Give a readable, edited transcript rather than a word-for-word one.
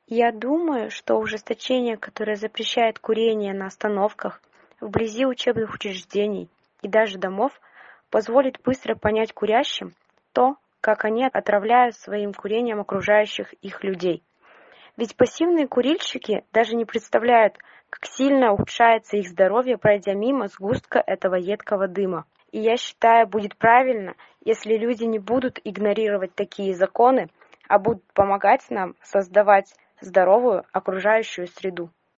Я думаю, что ужесточение, которое запрещает курение на остановках, вблизи учебных учреждений и даже домов, позволит быстро понять курящим то, как они отравляют своим курением окружающих их людей. Ведь пассивные курильщики даже не представляют, как сильно ухудшается их здоровье, пройдя мимо сгустка этого едкого дыма. И я считаю, будет правильно, если люди не будут игнорировать такие законы, а будут помогать нам создавать здоровую окружающую среду.